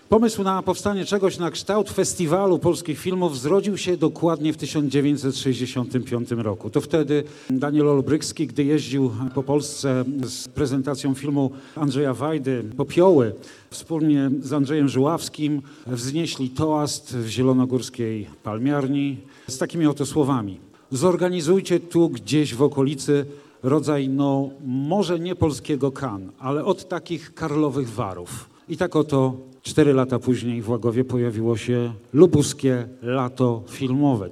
Pomysł na powstanie czegoś na kształt festiwalu polskich filmów zrodził się dokładnie w 1965 roku. To wtedy Daniel Olbrychski, gdy jeździł po Polsce z prezentacją filmu Andrzeja Wajdy „Popioły”, wspólnie z Andrzejem Żuławskim wznieśli toast w zielonogórskiej palmiarni z takimi oto słowami: zorganizujcie tu gdzieś w okolicy rodzaj, może nie polskiego Cannes, ale od takich Karlowych Warów. I tak oto 4 lata później w Łagowie pojawiło się lubuskie lato filmowe.